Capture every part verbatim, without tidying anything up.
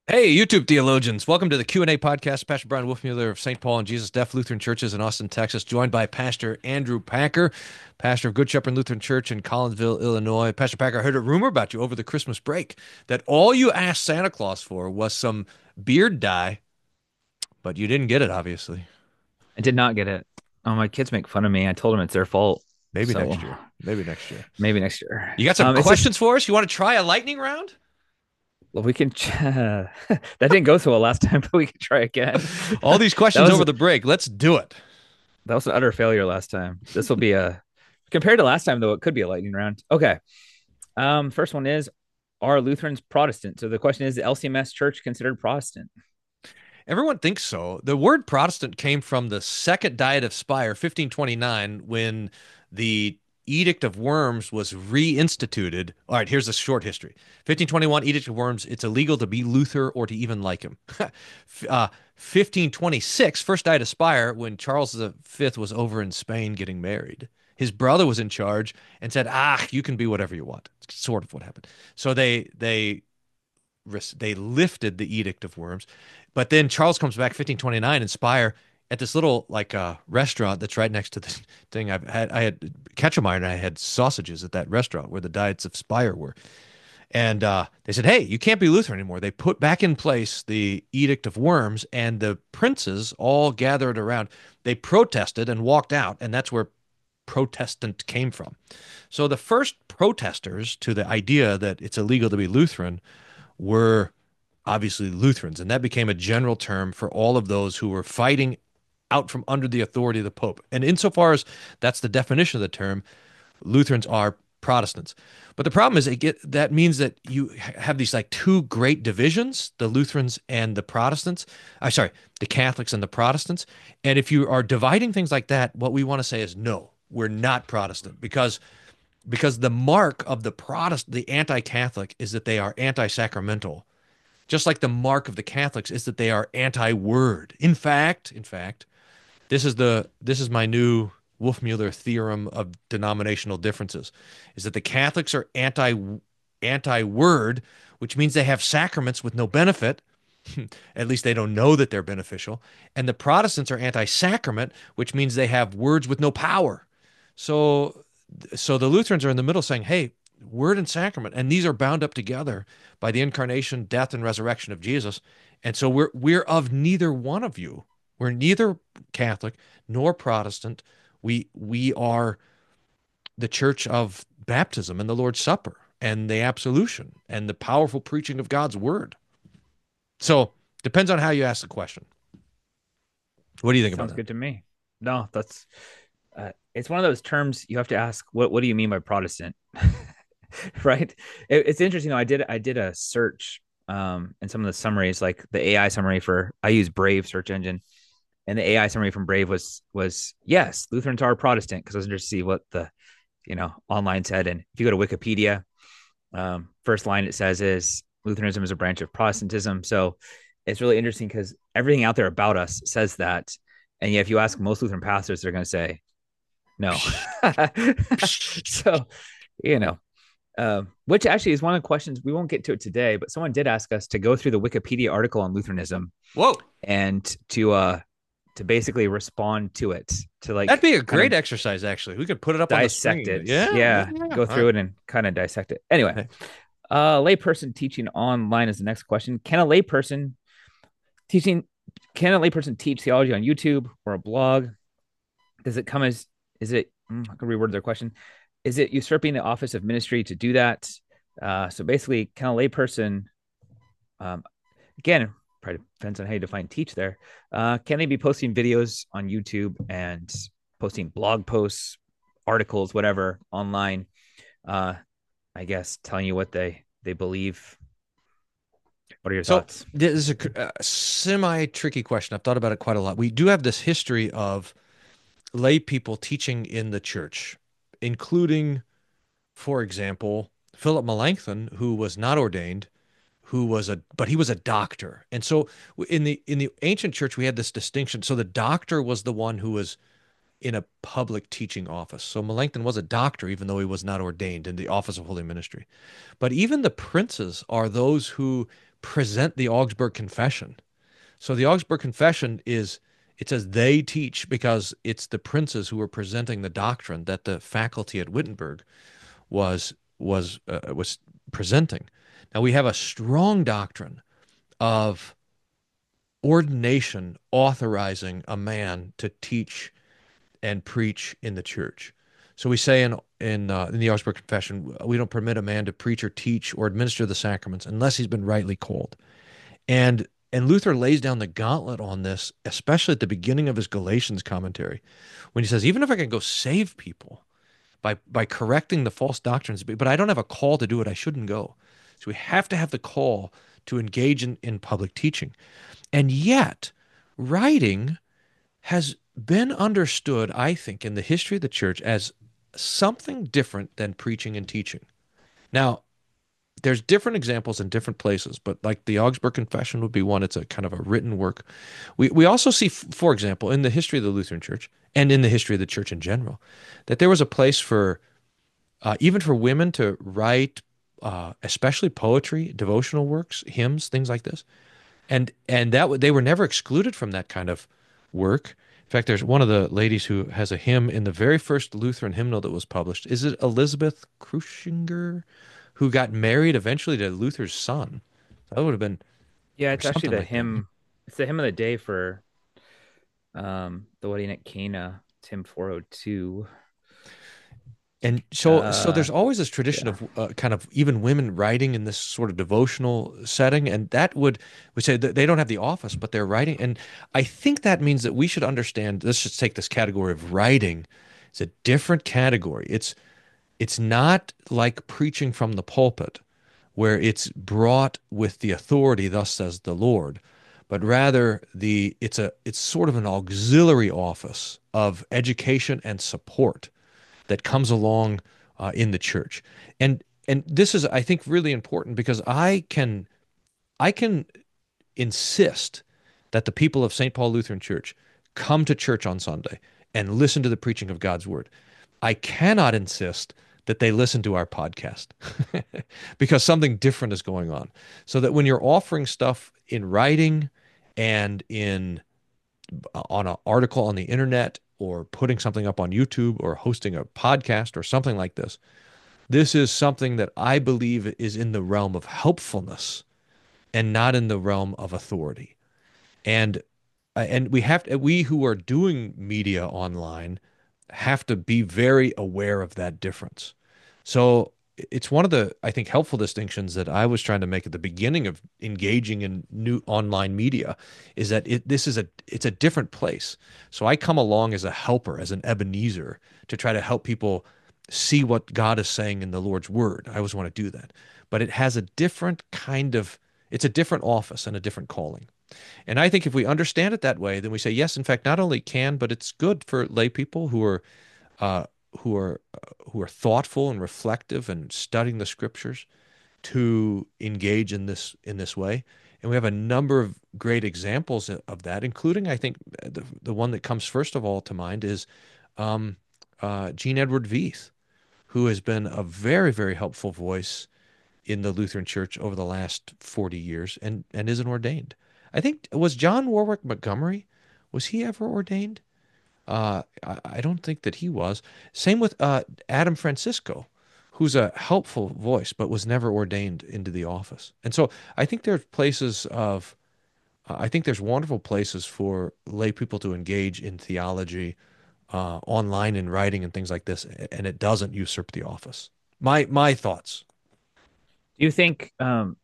Hey, YouTube theologians. Welcome to the Q and A podcast. Pastor Brian Wolfmueller of Saint Paul and Jesus Deaf Lutheran Churches in Austin, Texas, joined by Pastor Andrew Packer, pastor of Good Shepherd Lutheran Church in Collinsville, Illinois. Pastor Packer, I heard a rumor about you over the Christmas break that all you asked Santa Claus for was some beard dye, but you didn't get it, obviously. I did not get it. Oh, my kids make fun of me. I told them it's their fault. Maybe So next year. Maybe next year. maybe next year. You got some Um, it's just questions for us? You want to try a lightning round? well, we can. that didn't go so well last time, but we can try again. All these that questions was over the break. Let's do it. that was an utter failure last time. This will be a compared to last time though. It could be a lightning round. Okay. Um, first one is: Are Lutherans Protestant? So the question is: the L C M S Church considered Protestant? Everyone thinks so. The word Protestant came from the Second Diet of Speyer, fifteen twenty-nine, when the Edict of Worms was reinstituted. All right, here's a short history. fifteen twenty-one, Edict of Worms, it's illegal to be Luther or to even like him. uh, fifteen twenty-six, First Diet of Speyer, when Charles the Fifth was over in Spain getting married. His brother was in charge and said, "Ah, you can be whatever you want." It's sort of what happened. So they they they lifted the Edict of Worms. But then Charles comes back fifteen twenty-nine, Inspire, at this little like uh, restaurant that's right next to the thing. I've had I had Ketchemeyer and I had sausages at that restaurant where the Diets of Speyer were. And uh, they said, "Hey, you can't be Lutheran anymore." They put back in place the Edict of Worms, and the princes all gathered around. They protested and walked out, and that's where Protestant came from. So the first protesters to the idea that it's illegal to be Lutheran were obviously Lutherans, and that became a general term for all of those who were fighting out from under the authority of the Pope. And insofar as that's the definition of the term, Lutherans are Protestants. But the problem is, it get, that means that you have these like two great divisions: the Lutherans and the Protestants. I'm sorry, the Catholics and the Protestants. And if you are dividing things like that, what we want to say is no, we're not Protestant, because because the mark of the Protestant, the anti-Catholic, is that they are anti-sacramental, just like the mark of the Catholics is that they are anti-word. In fact, in fact, this is the this is my new Wolfmueller theorem of denominational differences, is that the Catholics are anti anti-word, which means they have sacraments with no benefit. At least they don't know that they're beneficial. And the Protestants are anti-sacrament, which means they have words with no power. So so the Lutherans are in the middle saying, "Hey, word and sacrament, and these are bound up together by the incarnation, death, and resurrection of Jesus. And so we're we're of neither one of you. We're neither Catholic nor Protestant. We we are the church of baptism and the Lord's Supper and the absolution and the powerful preaching of God's word." So depends on how you ask the question. What do you think about Sounds that? good to me. No, that's uh, it's one of those terms you have to ask. What What do you mean by Protestant? Right? It, it's interesting though. I did I did a search um and some of the summaries, like the A I summary for I use Brave search engine, and the A I summary from Brave was was yes, Lutherans are Protestant, because I was interested to see what the you know online said. And if you go to Wikipedia, um, first line it says is Lutheranism is a branch of Protestantism. So it's really interesting because everything out there about us says that, and yet if you ask most Lutheran pastors, they're going to say no. So you know, um, which actually is one of the questions. We won't get to it today, but someone did ask us to go through the Wikipedia article on Lutheranism Whoa, and to uh to basically respond to it, to that'd like be a kind of great exercise, actually. We could put it up on the dissect screen. it. Yeah, yeah, Yeah, yeah. go All through right. it and kind of dissect it. Anyway, Okay. uh layperson teaching online is the next question. Can a layperson teaching can a layperson teach theology on YouTube or a blog? Does it come as is it mm, I can reword their question. Is it usurping the office of ministry to do that? Uh, so basically, can a layperson, um, again, probably depends on how you define teach there. Uh, can they be posting videos on YouTube and posting blog posts, articles, whatever online? Uh, I guess telling you what they they believe. What are your So thoughts? this is a, a semi-tricky question. I've thought about it quite a lot. We do have this history of lay people teaching in the church, including, for example, Philip Melanchthon, who was not ordained, who was a but he was a doctor. And so in the in the ancient church we had this distinction. So the doctor was the one who was in a public teaching office. So Melanchthon was a doctor, even though he was not ordained in the office of holy ministry. But even the princes are those who present the Augsburg Confession. So the Augsburg Confession is, it says they teach because it's the princes who are presenting the doctrine that the faculty at Wittenberg was was uh, was presenting. Now we have a strong doctrine of ordination authorizing a man to teach and preach in the church. So we say in in, uh, in the Augsburg Confession, we don't permit a man to preach or teach or administer the sacraments unless he's been rightly called. And and Luther lays down the gauntlet on this, especially at the beginning of his Galatians commentary, when he says, even if I can go save people by by correcting the false doctrines, but I don't have a call to do it, I shouldn't go. So we have to have the call to engage in, in public teaching. And yet, writing has been understood, I think, in the history of the church as something different than preaching and teaching. Now, there's different examples in different places, but like the Augsburg Confession would be one. It's a kind of a written work. We we also see, for example, in the history of the Lutheran Church and in the history of the church in general, that there was a place for uh, even for women to write, uh, especially poetry, devotional works, hymns, things like this, and and that they were never excluded from that kind of work. In fact, there's one of the ladies who has a hymn in the very first Lutheran hymnal that was published. Is it Elizabeth Cruchinger, who got married eventually to Luther's son? That would have been, Yeah, or it's actually something the like that. hymn. It's the hymn of the day for um the wedding at Cana, Tim four oh two. And so, so Uh there's always this tradition yeah. of uh, kind of even women writing in this sort of devotional setting, and that would we say that they don't have the office, but they're writing. And I think that means that we should understand. Let's just take this category of writing. It's a different category. It's it's not like preaching from the pulpit, where it's brought with the authority, thus says the Lord, but rather the it's a it's sort of an auxiliary office of education and support that comes along uh, in the church. And and this is, I think, really important because I can I can insist that the people of Saint Paul Lutheran Church come to church on Sunday and listen to the preaching of God's word. I cannot insist that they listen to our podcast because something different is going on. So that when you're offering stuff in writing and in on an article on the internet or putting something up on YouTube or hosting a podcast or something like this, this is something that I believe is in the realm of helpfulness and not in the realm of authority. And uh, and we have to, we who are doing media online have to be very aware of that difference. So it's one of the, I think, helpful distinctions that I was trying to make at the beginning of engaging in new online media is that it, this is a, it's a different place. So I come along as a helper, as an Ebenezer to try to help people see what God is saying in the Lord's word. I always want to do that, but it has a different kind of, it's a different office and a different calling. And I think if we understand it that way, then we say, yes, in fact, not only can, but it's good for lay people who are uh, who are uh, who are thoughtful and reflective and studying the scriptures to engage in this in this way. And we have a number of great examples of that, including, I think, the, the one that comes first of all to mind is um, uh, Jean Edward Veith, who has been a very, very helpful voice in the Lutheran Church over the last forty years and, and isn't ordained. I think, was John Warwick Montgomery, was he ever ordained? Uh, I, I don't think that he was. Same with uh, Adam Francisco, who's a helpful voice, but was never ordained into the office. And so I think there's places of, uh, I think there's wonderful places for lay people to engage in theology, uh, online and writing and things like this, and it doesn't usurp the office. My my thoughts. Do you think um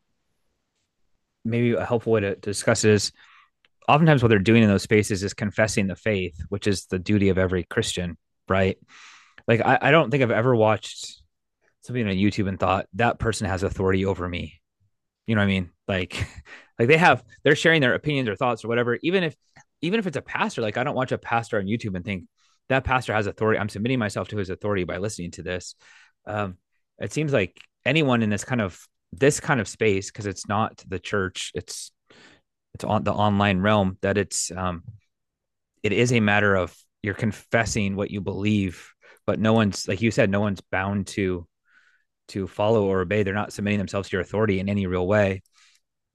maybe a helpful way to, to discuss it is oftentimes what they're doing in those spaces is confessing the faith, which is the duty of every Christian, right? Like I, I don't think I've ever watched something on YouTube and thought that person has authority over me. You know what I mean? Like, like they have, they're sharing their opinions or thoughts or whatever. Even if, even if it's a pastor, like I don't watch a pastor on YouTube and think that pastor has authority. I'm submitting myself to his authority by listening to this. Um, it seems like anyone in this kind of this kind of space, because it's not the church, it's it's on the online realm, that it's um, it is a matter of you're confessing what you believe, but no one's, like you said, no one's bound to to follow or obey. They're not submitting themselves to your authority in any real way.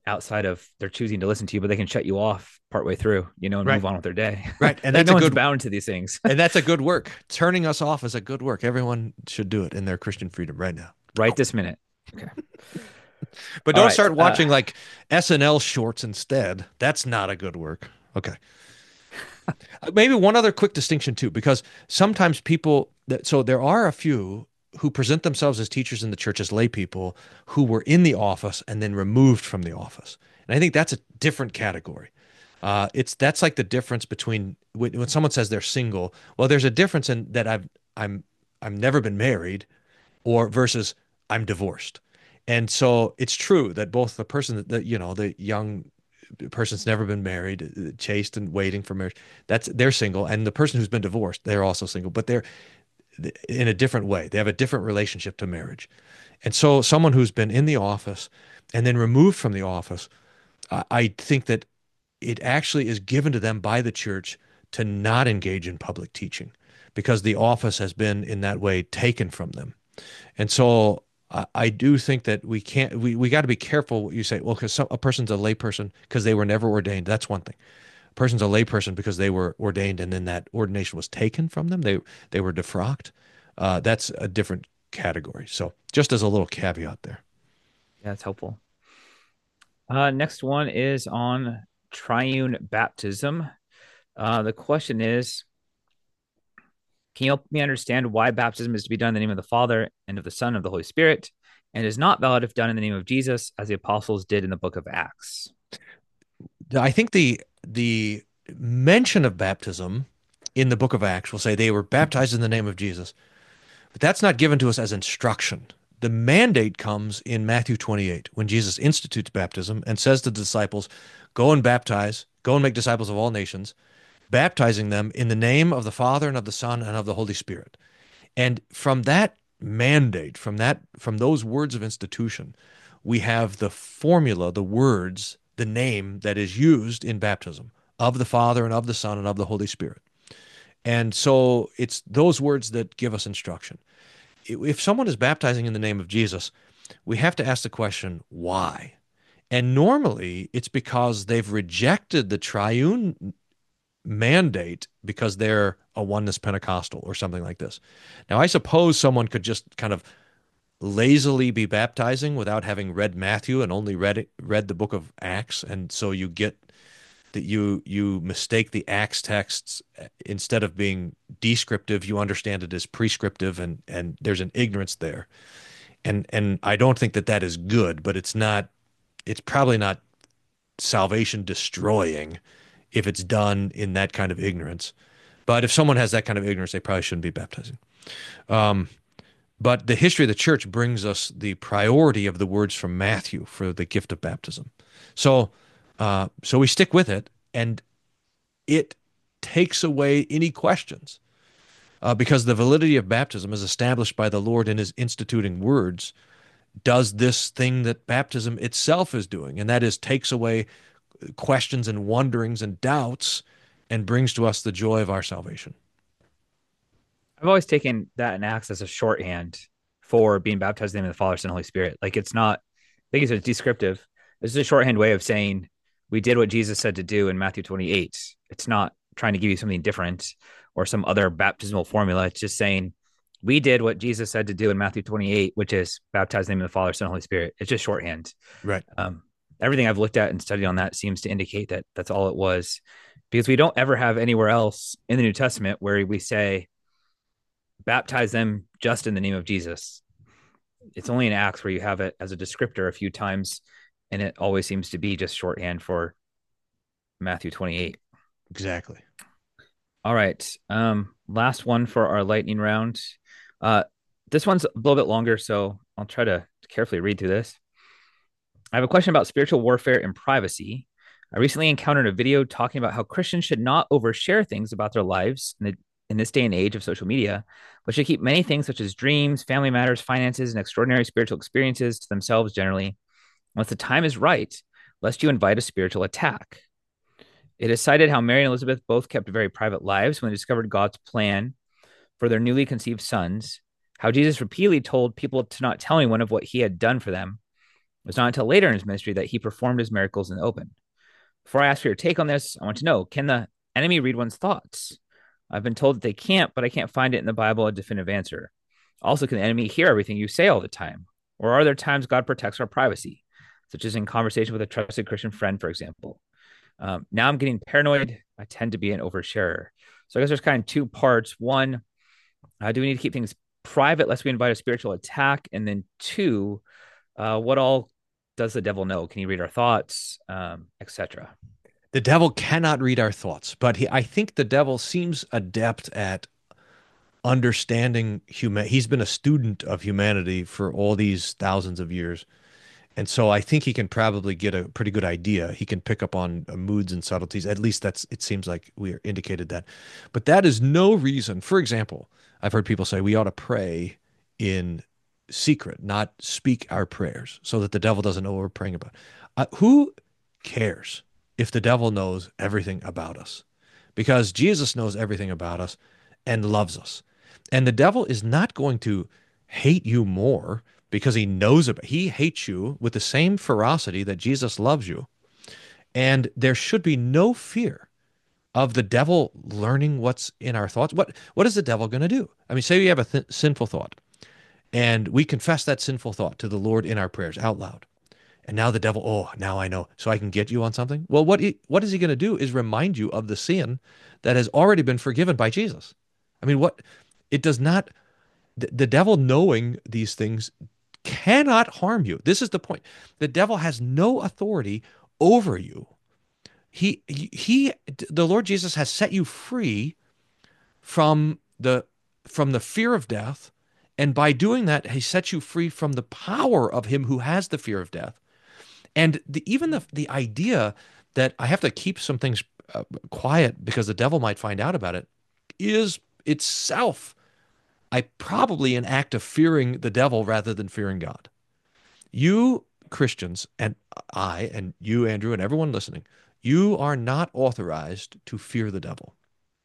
outside of they're choosing to listen to you, but they can shut you off partway through, you know, and Right. move on with their day. Right. And Like that's no a one's good bound to these things. and that's a good work. Turning us off is a good work. Everyone should do it in their Christian freedom right now. Right this minute. Okay. But All don't right. start Uh, watching like S N L shorts instead. That's not a good work. Okay. Uh, Maybe one other quick distinction too, because sometimes people that so there are a few who present themselves as teachers in the church as lay people who were in the office and then removed from the office. And I think that's a different category. Uh, it's that's like the difference between when, when someone says they're single. Well, there's a difference in that I've I'm I've never been married or versus I'm divorced. And so it's true that both the person that, that you know, the young person's never been married, uh, chaste and waiting for marriage, that's they're single, and the person who's been divorced, they're also single, but they're in a different way. They have a different relationship to marriage. And so someone who's been in the office and then removed from the office, I, I think that it actually is given to them by the church to not engage in public teaching because the office has been in that way taken from them. And so I, I do think that we can't, we, we got to be careful what you say. Well, because a person's a layperson because they were never ordained. That's one thing. A person's a layperson because they were ordained and then that ordination was taken from them. They, they were defrocked. Uh, that's a different category. So just as a little caveat there. yeah, it's helpful. Uh, next one is on triune baptism. Uh, the question is, can you help me understand why baptism is to be done in the name of the Father and of the Son and of the Holy Spirit, and is not valid if done in the name of Jesus, as the apostles did in the book of Acts? I think the the mention of baptism in the book of Acts will say they were baptized in the name of Jesus, but that's not given to us as instruction. The mandate comes in Matthew twenty-eight when Jesus institutes baptism and says to the disciples, "Go and baptize, go and make disciples of all nations, baptizing them in the name of the Father and of the Son and of the Holy Spirit." And from that mandate, from that, from those words of institution, we have the formula, the words, the name that is used in baptism of the Father and of the Son and of the Holy Spirit. And so it's those words that give us instruction. If someone is baptizing in the name of Jesus, we have to ask the question, why? And normally it's because they've rejected the triune mandate because they're a oneness Pentecostal or something like this. Now, I suppose someone could just kind of lazily be baptizing without having read Matthew and only read it, read the book of Acts, and so you get that you you mistake the Acts texts instead of being descriptive, you understand it as prescriptive, and and there's an ignorance there, and and I don't think that that is good, but it's not, it's probably not salvation destroying if it's done in that kind of ignorance. But if someone has that kind of ignorance, they probably shouldn't be baptizing. Um, but the history of the church brings us the priority of the words from Matthew for the gift of baptism. So, uh, so we stick with it, and it takes away any questions uh, because the validity of baptism is established by the Lord in His instituting words. Does this thing that baptism itself is doing, and that is takes away questions and wonderings and doubts and brings to us the joy of our salvation. I've always taken that in Acts as a shorthand for being baptized in the name of the Father, Son, and Holy Spirit. Like it's not, I think it's descriptive. It's a shorthand way of saying we did what Jesus said to do in Matthew twenty-eight. It's not trying to give you something different or some other baptismal formula. It's just saying we did what Jesus said to do in Matthew twenty-eight, which is baptize in the name of the Father, Son, and Holy Spirit. It's just shorthand. Right. Um, everything I've looked at and studied on that seems to indicate that that's all it was, because we don't ever have anywhere else in the New Testament where we say baptize them just in the name of Jesus. It's only in Acts where you have it as a descriptor a few times, and it always seems to be just shorthand for Matthew twenty-eight. Exactly. All right. Um, last one for our lightning round. Uh, this one's a little bit longer, so I'll try to carefully read through this. I have a question about spiritual warfare and privacy. I recently encountered a video talking about how Christians should not overshare things about their lives in, the, in this day and age of social media, but should keep many things such as dreams, family matters, finances, and extraordinary spiritual experiences to themselves generally, unless the time is right, lest you invite a spiritual attack. It is cited how Mary and Elizabeth both kept very private lives when they discovered God's plan for their newly conceived sons, how Jesus repeatedly told people to not tell anyone of what he had done for them, It was not until later in his ministry that he performed his miracles in the open. Before I ask for your take on this, I want to know, can the enemy read one's thoughts? I've been told that they can't, but I can't find it in the Bible a definitive answer. Also, can the enemy hear everything you say all the time? Or are there times God protects our privacy, such as in conversation with a trusted Christian friend, for example? Um, now I'm getting paranoid. I tend to be an oversharer. So I guess there's kind of two parts. One, uh, do we need to keep things private lest we invite a spiritual attack? And then two, uh, what all does the devil know? Can he read our thoughts, um, et cetera? The devil cannot read our thoughts, but he, I think the devil seems adept at understanding human. He's been a student of humanity for all these thousands of years. And so I think he can probably get a pretty good idea. He can pick up on uh, moods and subtleties. At least that's, it seems like we are indicated that. But that is no reason. For example, I've heard people say we ought to pray in secret, not speak our prayers so that the devil doesn't know what we're praying about. Uh, who cares if the devil knows everything about us? Because Jesus knows everything about us and loves us. And the devil is not going to hate you more because he knows about he hates you with the same ferocity that Jesus loves you. And there should be no fear of the devil learning what's in our thoughts. What what is the devil going to do? I mean, say we have a th- sinful thought and we confess that sinful thought to the Lord in our prayers out loud. And now the devil, oh, now I know, so I can get you on something. Well, what he, what is he going to do is remind you of the sin that has already been forgiven by Jesus. I mean, what it does not the, the devil knowing these things cannot harm you. This is the point. The devil has no authority over you. He he the Lord Jesus has set you free from the from the fear of death, and by doing that, he sets you free from the power of him who has the fear of death. And the, even the the idea that I have to keep some things uh, quiet because the devil might find out about it is itself I probably an act of fearing the devil rather than fearing God. You Christians and I and you, Andrew, and everyone listening, you are not authorized to fear the devil.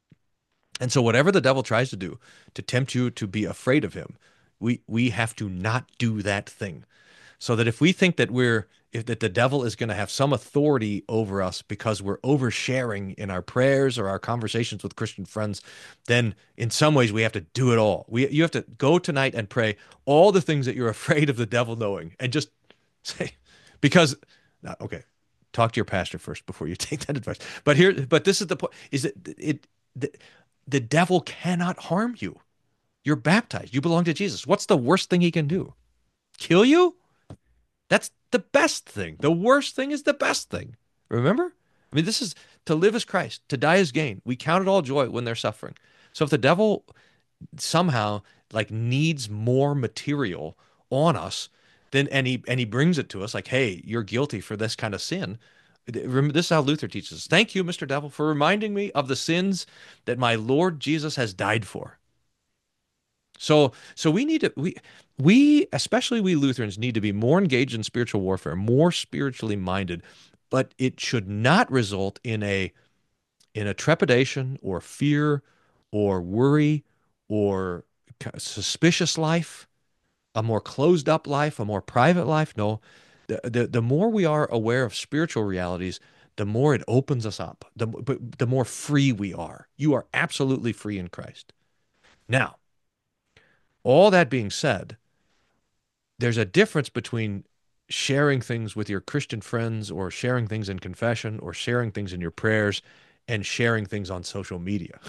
And so whatever the devil tries to do to tempt you to be afraid of him, we we have to not do that thing. So that if we think that we're if that the devil is going to have some authority over us because we're oversharing in our prayers or our conversations with Christian friends, then in some ways we have to do it all. We you have to go tonight and pray all the things that you're afraid of the devil knowing and just say because okay, talk to your pastor first before you take that advice. But here but this is the point is that it the, the devil cannot harm you. You're baptized. You belong to Jesus. What's the worst thing he can do? Kill you? That's the best thing. The worst thing is the best thing. Remember? I mean, this is to live as Christ, to die as gain. We count it all joy when they're suffering. So if the devil somehow like needs more material on us, then and he and he brings it to us like, hey, you're guilty for this kind of sin. This is how Luther teaches us. Thank you, Mister Devil, for reminding me of the sins that my Lord Jesus has died for. So, so we need to we we especially we Lutherans need to be more engaged in spiritual warfare, more spiritually minded, but it should not result in a in a trepidation or fear or worry or suspicious life, a more closed up life, a more private life. No, the the, the more we are aware of spiritual realities, the more it opens us up, the, the more free we are. You are absolutely free in Christ. Now, all that being said, there's a difference between sharing things with your Christian friends or sharing things in confession or sharing things in your prayers and sharing things on social media.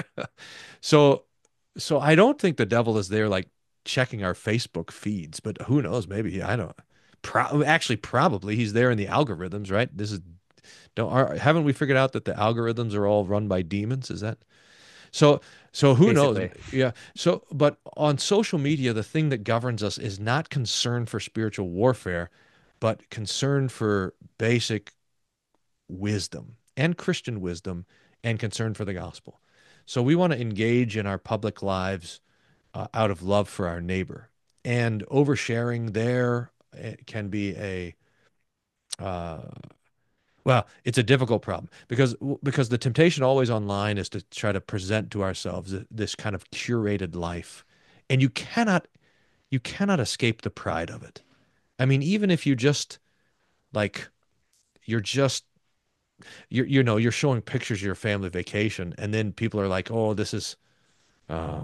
so so I don't think the devil is there like checking our Facebook feeds, but who knows, maybe I don't pro actually probably he's there in the algorithms, right? This is don't are, haven't we figured out that the algorithms are all run by demons? Is that so, so who knows? Basically. Yeah. So, but on social media, the thing that governs us is not concern for spiritual warfare, but concern for basic wisdom and Christian wisdom and concern for the gospel. So we want to engage in our public lives uh, out of love for our neighbor. And oversharing there eh, can be a uh, well, it's a difficult problem because because the temptation always online is to try to present to ourselves this kind of curated life, and you cannot you cannot escape the pride of it. I mean, even if you just like you're just you're you know you're showing pictures of your family vacation, and then people are like, oh, this is uh,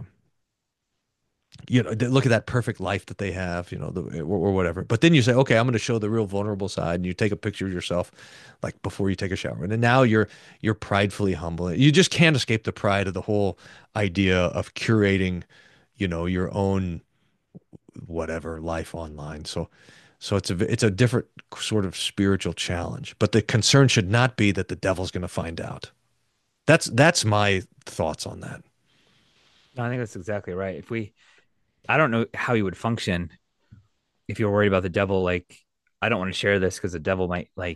you know, look at that perfect life that they have, you know, the, or, or whatever. But then you say, okay, I'm going to show the real vulnerable side, and you take a picture of yourself, like before you take a shower, and then now you're you're pridefully humble. You just can't escape the pride of the whole idea of curating, you know, your own whatever life online. So, so it's a it's a different sort of spiritual challenge. But the concern should not be that the devil's going to find out. That's that's my thoughts on that. No, I think that's exactly right. If we, I don't know how you would function if you're worried about the devil. Like, I don't want to share this because the devil might like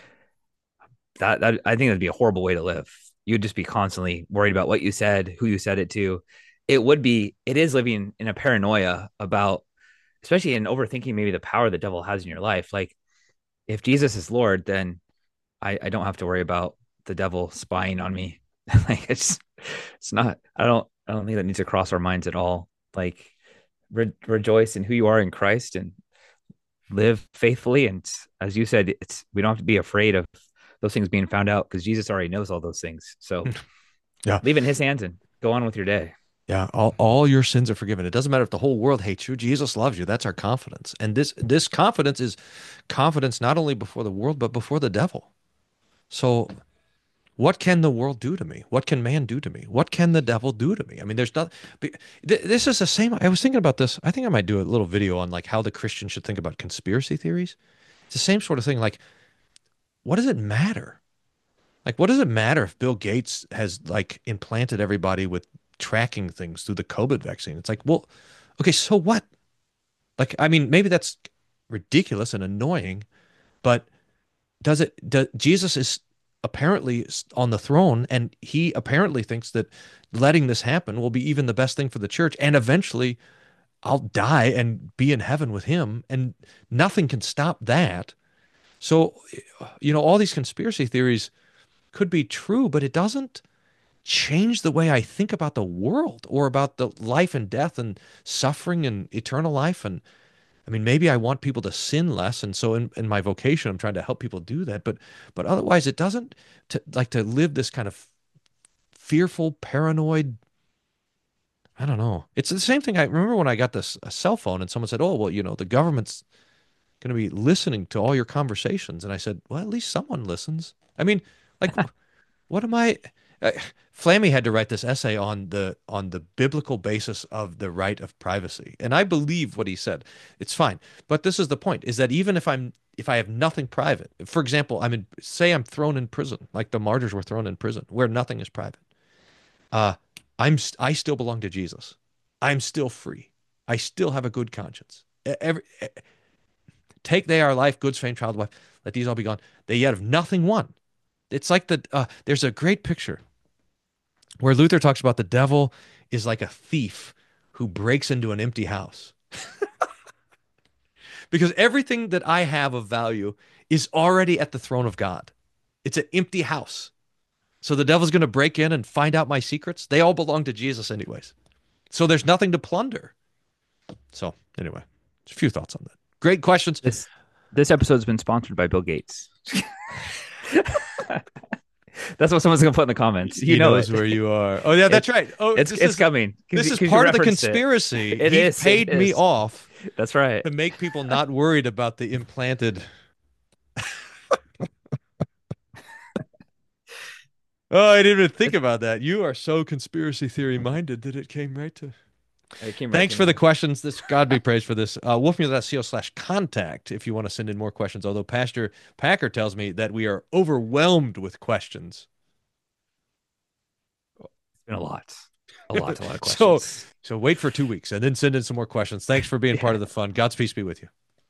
that, that. I think that'd be a horrible way to live. You'd just be constantly worried about what you said, who you said it to. It would be, it is living in a paranoia about, especially in overthinking maybe the power the devil has in your life. Like, if Jesus is Lord, then I, I don't have to worry about the devil spying on me. Like, it's it's not. I don't I don't think that needs to cross our minds at all. Like, re- rejoice in who you are in Christ and live faithfully. And as you said, it's we don't have to be afraid of those things being found out because Jesus already knows all those things. So Yeah. leave it in His hands and go on with your day. Yeah, all, all your sins are forgiven. It doesn't matter if the whole world hates you. Jesus loves you. That's our confidence. And this this confidence is confidence not only before the world, but before the devil. So what can the world do to me? What can man do to me? What can the devil do to me? I mean, there's not. This is the same. I was thinking about this. I think I might do a little video on like how the Christian should think about conspiracy theories. It's the same sort of thing. Like, what does it matter? Like, what does it matter if Bill Gates has like implanted everybody with tracking things through the COVID vaccine? It's like, well, okay, so what? Like, I mean, maybe that's ridiculous and annoying, but does it, does, Jesus is apparently on the throne, and he apparently thinks that letting this happen will be even the best thing for the church. And eventually I'll die and be in heaven with him, and nothing can stop that. So, you know, all these conspiracy theories could be true, but it doesn't change the way I think about the world or about the life and death and suffering and eternal life. And I mean, maybe I want people to sin less, and so in, in my vocation, I'm trying to help people do that. But but otherwise, it doesn't to, like to live this kind of fearful, paranoid. I don't know. It's the same thing. I remember when I got this a cell phone, and someone said, "Oh, well, you know, the government's going to be listening to all your conversations," and I said, "Well, at least someone listens." I mean, like what am I? Uh, Flammy had to write this essay on the on the biblical basis of the right of privacy, and I believe what he said. It's fine, but this is the point: is that even if I'm if I have nothing private, for example, I'm in say I'm thrown in prison, like the martyrs were thrown in prison, where nothing is private. Uh, I'm I still belong to Jesus. I'm still free. I still have a good conscience. E- Every, e- take they our life, goods, fame, child, wife. Let these all be gone. They yet have nothing won. It's like the uh, there's a great picture where Luther talks about the devil is like a thief who breaks into an empty house. Because everything that I have of value is already at the throne of God. It's an empty house. So the devil's going to break in and find out my secrets. They all belong to Jesus, anyways. So there's nothing to plunder. So, anyway, a few thoughts on that. Great questions. This this episode's been sponsored by Bill Gates. That's what someone's gonna put in the comments. You He know knows it. where you are. Oh, yeah, that's It's right. Oh, it's this it's is coming. this is you part of the referenced it. conspiracy. It He is. paid It me is. off That's right. to make people not worried about the implanted. Oh, I didn't even think It's, about that. You are so conspiracy theory minded that it came right to. it came right Thanks to for the me. questions. This God be praised for this. Uh, wolfmeal.co slash contact if you want to send in more questions. Although Pastor Packer tells me that we are overwhelmed with questions. It's been a lot, a lot, a lot of So, questions. so wait for two weeks and then send in some more questions. Thanks for being part Yeah. of the fun. God's peace be with you.